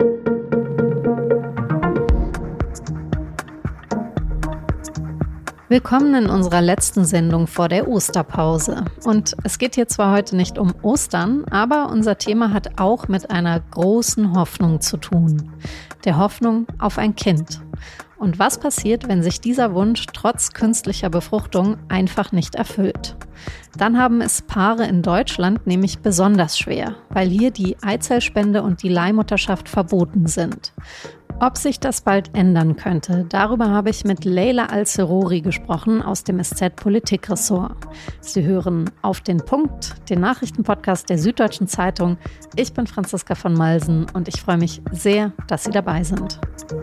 Willkommen in unserer letzten Sendung vor der Osterpause. Und es geht hier zwar heute nicht um Ostern, aber unser Thema hat auch mit einer großen Hoffnung zu tun. Der Hoffnung auf ein Kind. Und was passiert, wenn sich dieser Wunsch trotz künstlicher Befruchtung einfach nicht erfüllt? Dann haben es Paare in Deutschland nämlich besonders schwer, weil hier die Eizellspende und die Leihmutterschaft verboten sind. Ob sich das bald ändern könnte, darüber habe ich mit Leila Al-Serori gesprochen aus dem SZ-Politik-Ressort. Sie hören Auf den Punkt, den Nachrichtenpodcast der Süddeutschen Zeitung. Ich bin Franziska von Malsen und ich freue mich sehr, dass Sie dabei sind.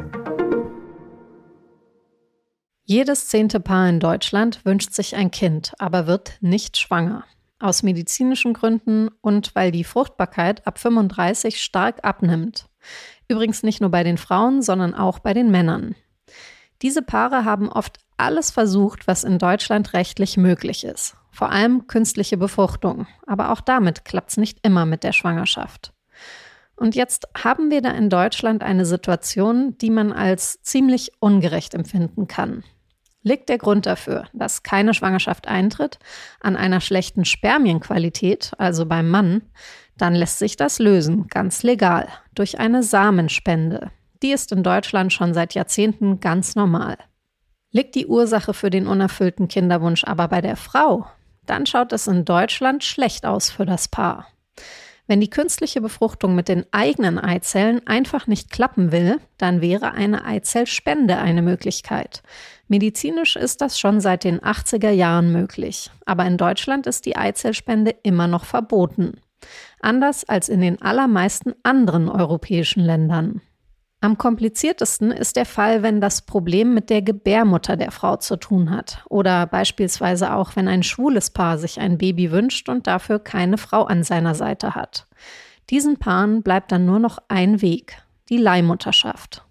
Jedes 10. Paar in Deutschland wünscht sich ein Kind, aber wird nicht schwanger. Aus medizinischen Gründen und weil die Fruchtbarkeit ab 35 stark abnimmt. Übrigens nicht nur bei den Frauen, sondern auch bei den Männern. Diese Paare haben oft alles versucht, was in Deutschland rechtlich möglich ist. Vor allem künstliche Befruchtung. Aber auch damit klappt es nicht immer mit der Schwangerschaft. Und jetzt haben wir da in Deutschland eine Situation, die man als ziemlich ungerecht empfinden kann. Liegt der Grund dafür, dass keine Schwangerschaft eintritt, an einer schlechten Spermienqualität, also beim Mann, dann lässt sich das lösen, ganz legal, durch eine Samenspende. Die ist in Deutschland schon seit Jahrzehnten ganz normal. Liegt die Ursache für den unerfüllten Kinderwunsch aber bei der Frau, dann schaut es in Deutschland schlecht aus für das Paar. Wenn die künstliche Befruchtung mit den eigenen Eizellen einfach nicht klappen will, dann wäre eine Eizellspende eine Möglichkeit. Medizinisch ist das schon seit den 80er Jahren möglich. Aber in Deutschland ist die Eizellspende immer noch verboten. Anders als in den allermeisten anderen europäischen Ländern. Am kompliziertesten ist der Fall, wenn das Problem mit der Gebärmutter der Frau zu tun hat. Oder beispielsweise auch, wenn ein schwules Paar sich ein Baby wünscht und dafür keine Frau an seiner Seite hat. Diesen Paaren bleibt dann nur noch ein Weg, die Leihmutterschaft.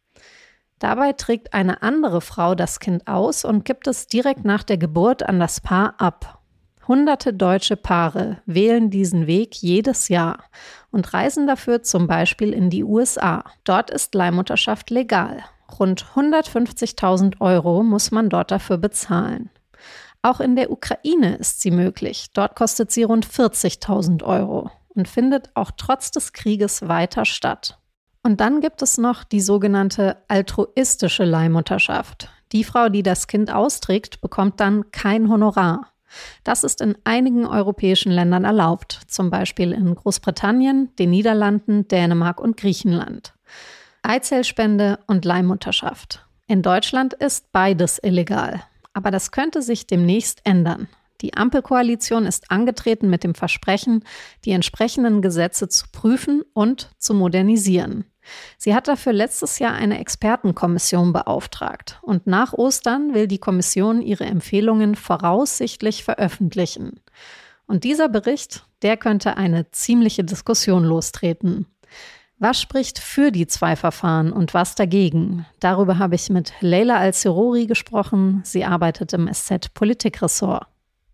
Dabei trägt eine andere Frau das Kind aus und gibt es direkt nach der Geburt an das Paar ab. Hunderte deutsche Paare wählen diesen Weg jedes Jahr und reisen dafür zum Beispiel in die USA. Dort ist Leihmutterschaft legal. Rund 150.000 € muss man dort dafür bezahlen. Auch in der Ukraine ist sie möglich. Dort kostet sie rund 40.000 € und findet auch trotz des Krieges weiter statt. Und dann gibt es noch die sogenannte altruistische Leihmutterschaft. Die Frau, die das Kind austrägt, bekommt dann kein Honorar. Das ist in einigen europäischen Ländern erlaubt, zum Beispiel in Großbritannien, den Niederlanden, Dänemark und Griechenland. Eizellspende und Leihmutterschaft. In Deutschland ist beides illegal, aber das könnte sich demnächst ändern. Die Ampelkoalition ist angetreten mit dem Versprechen, die entsprechenden Gesetze zu prüfen und zu modernisieren. Sie hat dafür letztes Jahr eine Expertenkommission beauftragt und nach Ostern will die Kommission ihre Empfehlungen voraussichtlich veröffentlichen. Und dieser Bericht, der könnte eine ziemliche Diskussion lostreten. Was spricht für die zwei Verfahren und was dagegen? Darüber habe ich mit Leila Al-Serori gesprochen. Sie arbeitet im SZ-Politik-Ressort.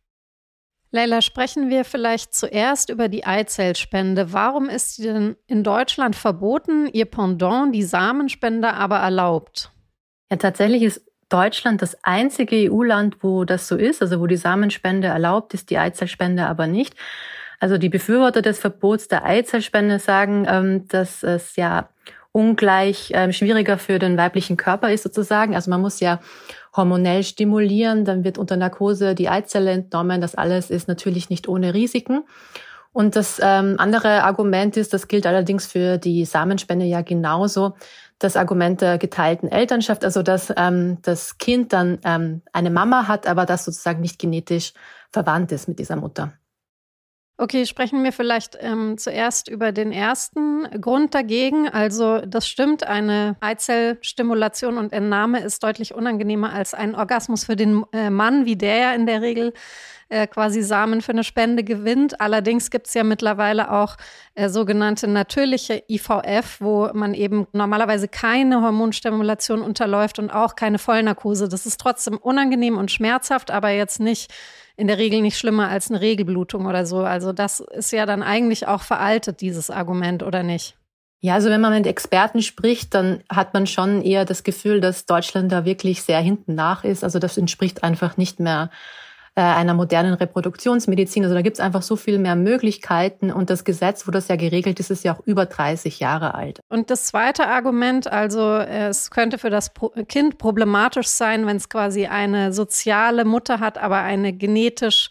Leila, sprechen wir vielleicht zuerst über die Eizellspende. Warum ist sie denn in Deutschland verboten, ihr Pendant, die Samenspende, aber erlaubt? Ja, tatsächlich ist Deutschland das einzige EU-Land, wo das so ist, also wo die Samenspende erlaubt ist, die Eizellspende aber nicht. Also die Befürworter des Verbots der Eizellspende sagen, dass es ja ungleich schwieriger für den weiblichen Körper ist sozusagen. Also man muss ja hormonell stimulieren, dann wird unter Narkose die Eizelle entnommen. Das alles ist natürlich nicht ohne Risiken. Und das andere Argument ist, das gilt allerdings für die Samenspende ja genauso, das Argument der geteilten Elternschaft, also dass das Kind dann eine Mama hat, aber das sozusagen nicht genetisch verwandt ist mit dieser Mutter. Okay, sprechen wir vielleicht zuerst über den ersten Grund dagegen. Also das stimmt, eine Eizellstimulation und Entnahme ist deutlich unangenehmer als ein Orgasmus für den Mann, wie der ja in der Regel quasi Samen für eine Spende gewinnt. Allerdings gibt es ja mittlerweile auch sogenannte natürliche IVF, wo man eben normalerweise keine Hormonstimulation unterläuft und auch keine Vollnarkose. Das ist trotzdem unangenehm und schmerzhaft, aber jetzt nicht in der Regel nicht schlimmer als eine Regelblutung oder so. Also das ist ja dann eigentlich auch veraltet, dieses Argument, oder nicht? Ja, also wenn man mit Experten spricht, dann hat man schon eher das Gefühl, dass Deutschland da wirklich sehr hinten nach ist. Also das entspricht einfach nicht mehr einer modernen Reproduktionsmedizin. Also da gibt's einfach so viel mehr Möglichkeiten. Und das Gesetz, wo das ja geregelt ist, ist ja auch über 30 Jahre alt. Und das zweite Argument, also es könnte für das Kind problematisch sein, wenn es quasi eine soziale Mutter hat, aber eine genetisch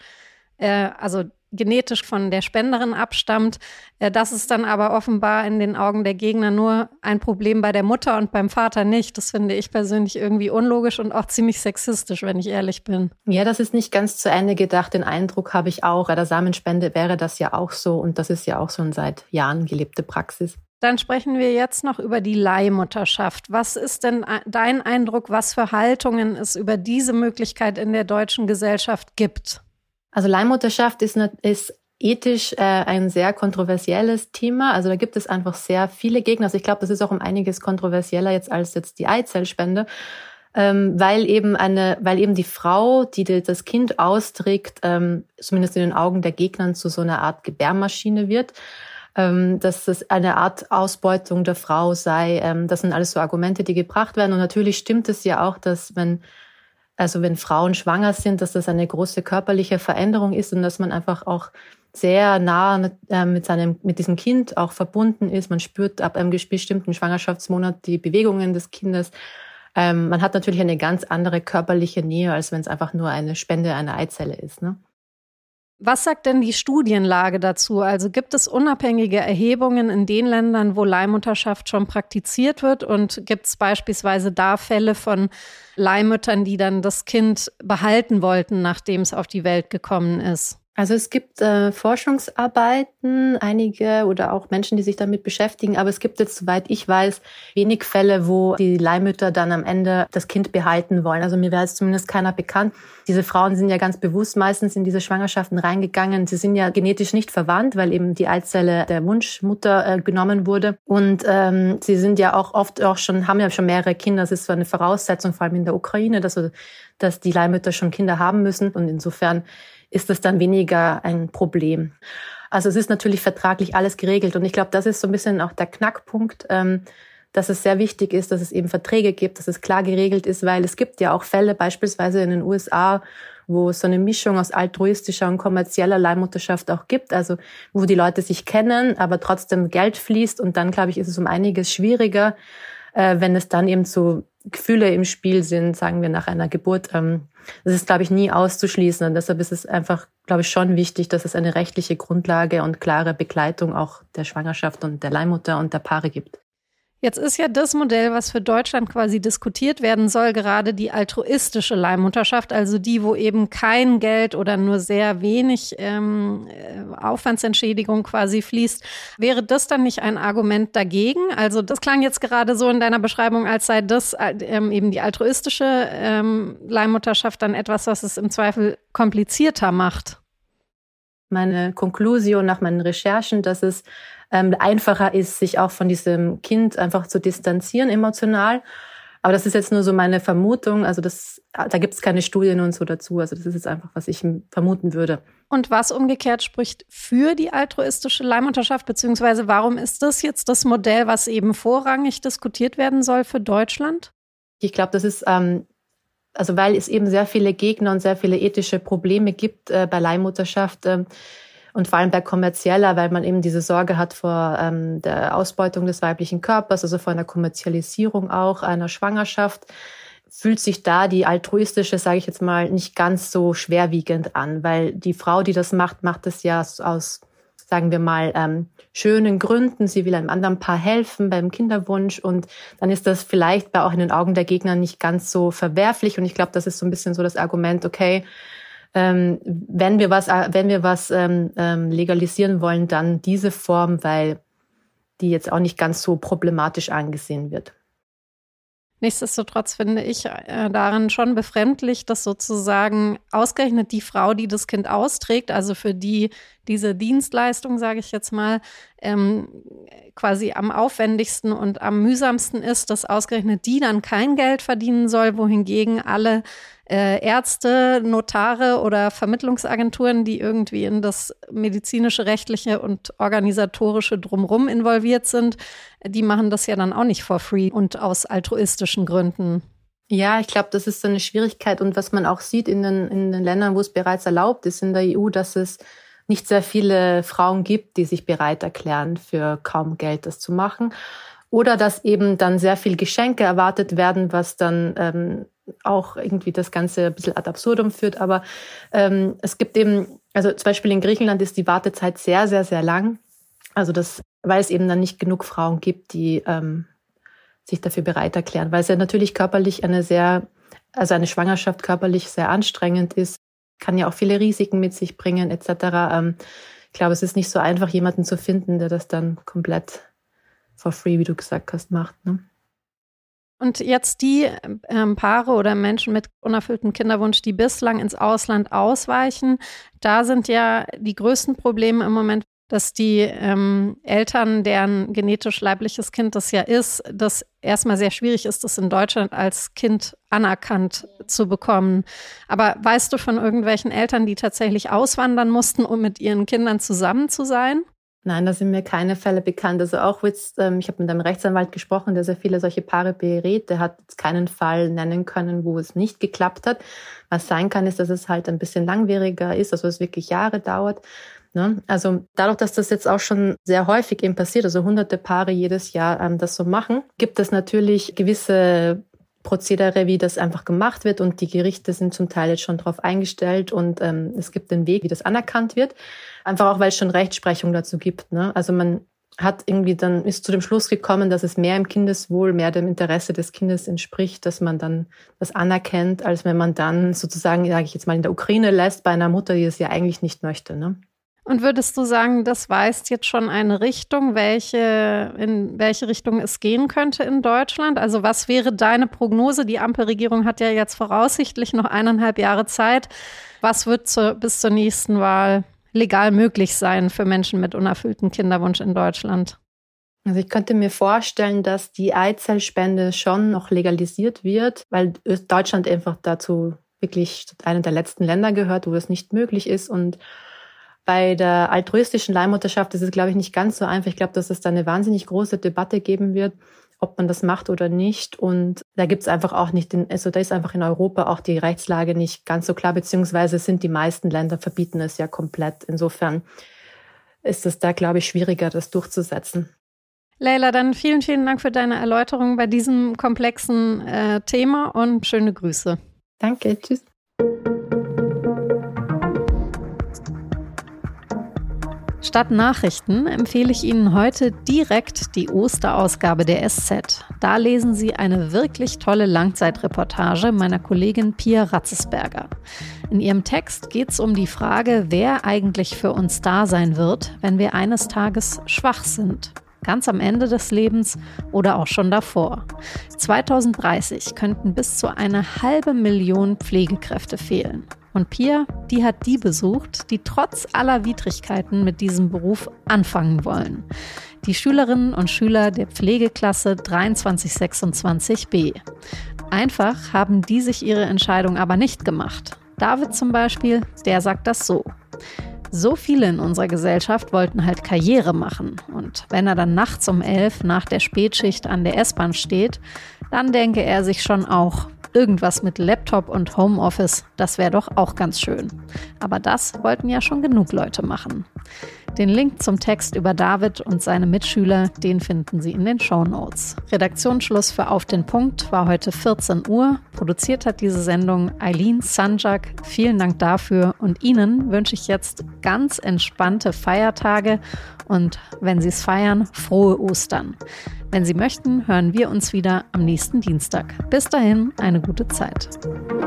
von der Spenderin abstammt. Das ist dann aber offenbar in den Augen der Gegner nur ein Problem bei der Mutter und beim Vater nicht. Das finde ich persönlich irgendwie unlogisch und auch ziemlich sexistisch, wenn ich ehrlich bin. Ja, das ist nicht ganz zu Ende gedacht. Den Eindruck habe ich auch. Bei der Samenspende wäre das ja auch so und das ist ja auch schon seit Jahren gelebte Praxis. Dann sprechen wir jetzt noch über die Leihmutterschaft. Was ist denn dein Eindruck, was für Haltungen es über diese Möglichkeit in der deutschen Gesellschaft gibt? Also Leihmutterschaft ist ethisch ein sehr kontroversielles Thema. Also da gibt es einfach sehr viele Gegner. Also ich glaube, das ist auch um einiges kontroversieller als jetzt die Eizellspende, weil eben die Frau, die das Kind austrägt, zumindest in den Augen der Gegner zu so einer Art Gebärmaschine wird. Dass es eine Art Ausbeutung der Frau sei. Das sind alles so Argumente, die gebracht werden. Und natürlich stimmt es ja auch, dass wenn Frauen schwanger sind, dass das eine große körperliche Veränderung ist und dass man einfach auch sehr nah mit diesem Kind auch verbunden ist. Man spürt ab einem bestimmten Schwangerschaftsmonat die Bewegungen des Kindes. Man hat natürlich eine ganz andere körperliche Nähe, als wenn es einfach nur eine Spende einer Eizelle ist, ne? Was sagt denn die Studienlage dazu? Also gibt es unabhängige Erhebungen in den Ländern, wo Leihmutterschaft schon praktiziert wird? Und gibt es beispielsweise da Fälle von Leihmüttern, die dann das Kind behalten wollten, nachdem es auf die Welt gekommen ist? Also es gibt Forschungsarbeiten, einige oder auch Menschen, die sich damit beschäftigen. Aber es gibt jetzt, soweit ich weiß, wenig Fälle, wo die Leihmütter dann am Ende das Kind behalten wollen. Also mir wäre jetzt zumindest keiner bekannt. Diese Frauen sind ja ganz bewusst meistens in diese Schwangerschaften reingegangen. Sie sind ja genetisch nicht verwandt, weil eben die Eizelle der Wunschmutter genommen wurde. Und sie sind ja auch oft haben ja schon mehrere Kinder. Das ist so eine Voraussetzung, vor allem in der Ukraine, dass die Leihmütter schon Kinder haben müssen. Und insofern ist das dann weniger ein Problem. Also es ist natürlich vertraglich alles geregelt. Und ich glaube, das ist so ein bisschen auch der Knackpunkt, dass es sehr wichtig ist, dass es eben Verträge gibt, dass es klar geregelt ist, weil es gibt ja auch Fälle, beispielsweise in den USA, wo es so eine Mischung aus altruistischer und kommerzieller Leihmutterschaft auch gibt, also wo die Leute sich kennen, aber trotzdem Geld fließt. Und dann, glaube ich, ist es um einiges schwieriger, wenn es dann eben so Gefühle im Spiel sind, sagen wir nach einer Geburt. Das ist, glaube ich, nie auszuschließen. Und deshalb ist es einfach, glaube ich, schon wichtig, dass es eine rechtliche Grundlage und klare Begleitung auch der Schwangerschaft und der Leihmutter und der Paare gibt. Jetzt ist ja das Modell, was für Deutschland quasi diskutiert werden soll, gerade die altruistische Leihmutterschaft, also die, wo eben kein Geld oder nur sehr wenig Aufwandsentschädigung quasi fließt. Wäre das dann nicht ein Argument dagegen? Also das klang jetzt gerade so in deiner Beschreibung, als sei das eben die altruistische Leihmutterschaft dann etwas, was es im Zweifel komplizierter macht. Meine Konklusion nach meinen Recherchen, dass es einfacher ist, sich auch von diesem Kind einfach zu distanzieren emotional. Aber das ist jetzt nur so meine Vermutung. Also da gibt es keine Studien und so dazu. Also das ist jetzt einfach, was ich vermuten würde. Und was umgekehrt spricht für die altruistische Leihmutterschaft, beziehungsweise warum ist das jetzt das Modell, was eben vorrangig diskutiert werden soll für Deutschland? Ich glaube, das ist weil es eben sehr viele Gegner und sehr viele ethische Probleme gibt bei Leihmutterschaft. Und vor allem bei kommerzieller, weil man eben diese Sorge hat vor der Ausbeutung des weiblichen Körpers, also vor einer Kommerzialisierung auch einer Schwangerschaft, fühlt sich da die altruistische, sage ich jetzt mal, nicht ganz so schwerwiegend an, weil die Frau, die das macht es ja aus, sagen wir mal, schönen Gründen. Sie will einem anderen Paar helfen beim Kinderwunsch und dann ist das vielleicht auch in den Augen der Gegner nicht ganz so verwerflich. Und ich glaube, das ist so ein bisschen so das Argument, okay, wenn wir was legalisieren wollen, dann diese Form, weil die jetzt auch nicht ganz so problematisch angesehen wird. Nichtsdestotrotz finde ich daran schon befremdlich, dass sozusagen ausgerechnet die Frau, die das Kind austrägt, also für die diese Dienstleistung, sage ich jetzt mal, quasi am aufwendigsten und am mühsamsten ist, dass ausgerechnet die dann kein Geld verdienen soll, wohingegen alle Ärzte, Notare oder Vermittlungsagenturen, die irgendwie in das medizinische, rechtliche und organisatorische Drumherum involviert sind, die machen das ja dann auch nicht for free und aus altruistischen Gründen. Ja, ich glaube, das ist so eine Schwierigkeit. Und was man auch sieht in den Ländern, wo es bereits erlaubt ist in der EU, dass es nicht sehr viele Frauen gibt, die sich bereit erklären, für kaum Geld das zu machen. Oder dass eben dann sehr viel Geschenke erwartet werden, was dann auch irgendwie das Ganze ein bisschen ad absurdum führt. Aber es gibt eben, also zum Beispiel in Griechenland ist die Wartezeit sehr, sehr, sehr lang. Also weil es eben dann nicht genug Frauen gibt, die sich dafür bereit erklären. Weil es ja natürlich körperlich eine Schwangerschaft körperlich sehr anstrengend ist, kann ja auch viele Risiken mit sich bringen etc. Ich glaube, es ist nicht so einfach, jemanden zu finden, der das dann komplett for free, wie du gesagt hast, macht. Ne? Und jetzt die Paare oder Menschen mit unerfülltem Kinderwunsch, die bislang ins Ausland ausweichen, da sind ja die größten Probleme im Moment, dass die Eltern, deren genetisch leibliches Kind das ja ist, das erstmal sehr schwierig ist, das in Deutschland als Kind anerkannt zu bekommen. Aber weißt du von irgendwelchen Eltern, die tatsächlich auswandern mussten, um mit ihren Kindern zusammen zu sein? Nein, da sind mir keine Fälle bekannt. Also auch jetzt, ich habe mit einem Rechtsanwalt gesprochen, der sehr viele solche Paare berät. Der hat jetzt keinen Fall nennen können, wo es nicht geklappt hat. Was sein kann, ist, dass es halt ein bisschen langwieriger ist, also es wirklich Jahre dauert. Ne? Also dadurch, dass das jetzt auch schon sehr häufig eben passiert, also hunderte Paare jedes Jahr das so machen, gibt es natürlich gewisse Prozedere, wie das einfach gemacht wird, und die Gerichte sind zum Teil jetzt schon darauf eingestellt, und es gibt den Weg, wie das anerkannt wird. Einfach auch, weil es schon Rechtsprechung dazu gibt. Ne? Also man ist zu dem Schluss gekommen, dass es mehr im Kindeswohl, mehr dem Interesse des Kindes entspricht, dass man dann das anerkennt, als wenn man dann sozusagen, sage ich jetzt mal, in der Ukraine lässt bei einer Mutter, die es ja eigentlich nicht möchte. Ne? Und würdest du sagen, das weist jetzt schon eine Richtung, in welche Richtung es gehen könnte in Deutschland? Also was wäre deine Prognose? Die Ampelregierung hat ja jetzt voraussichtlich noch 1,5 Jahre Zeit. Was wird bis zur nächsten Wahl legal möglich sein für Menschen mit unerfülltem Kinderwunsch in Deutschland? Also ich könnte mir vorstellen, dass die Eizellspende schon noch legalisiert wird, weil Deutschland einfach dazu wirklich einer der letzten Länder gehört, wo es nicht möglich ist. Und bei der altruistischen Leihmutterschaft ist es, glaube ich, nicht ganz so einfach. Ich glaube, dass es da eine wahnsinnig große Debatte geben wird, ob man das macht oder nicht. Und da gibt es einfach auch nicht, da ist einfach in Europa auch die Rechtslage nicht ganz so klar, beziehungsweise sind die meisten Länder verbieten es ja komplett. Insofern ist es da, glaube ich, schwieriger, das durchzusetzen. Leila, dann vielen, vielen Dank für deine Erläuterung bei diesem komplexen Thema und schöne Grüße. Danke, tschüss. Statt Nachrichten empfehle ich Ihnen heute direkt die Osterausgabe der SZ. Da lesen Sie eine wirklich tolle Langzeitreportage meiner Kollegin Pia Ratzesberger. In ihrem Text geht es um die Frage, wer eigentlich für uns da sein wird, wenn wir eines Tages schwach sind. Ganz am Ende des Lebens oder auch schon davor. 2030 könnten bis zu 500.000 Pflegekräfte fehlen. Und Pia, die hat die besucht, die trotz aller Widrigkeiten mit diesem Beruf anfangen wollen. Die Schülerinnen und Schüler der Pflegeklasse 2326b. Einfach haben die sich ihre Entscheidung aber nicht gemacht. David zum Beispiel, der sagt das so. So viele in unserer Gesellschaft wollten halt Karriere machen. Und wenn er dann nachts um 11 nach der Spätschicht an der S-Bahn steht, dann denke er sich schon auch, irgendwas mit Laptop und Homeoffice, das wäre doch auch ganz schön. Aber das wollten ja schon genug Leute machen. Den Link zum Text über David und seine Mitschüler, den finden Sie in den Shownotes. Redaktionsschluss für Auf den Punkt war heute 14 Uhr. Produziert hat diese Sendung Eileen Sanjak. Vielen Dank dafür. Und Ihnen wünsche ich jetzt ganz entspannte Feiertage und, wenn Sie es feiern, frohe Ostern. Wenn Sie möchten, hören wir uns wieder am nächsten Dienstag. Bis dahin, eine gute Zeit.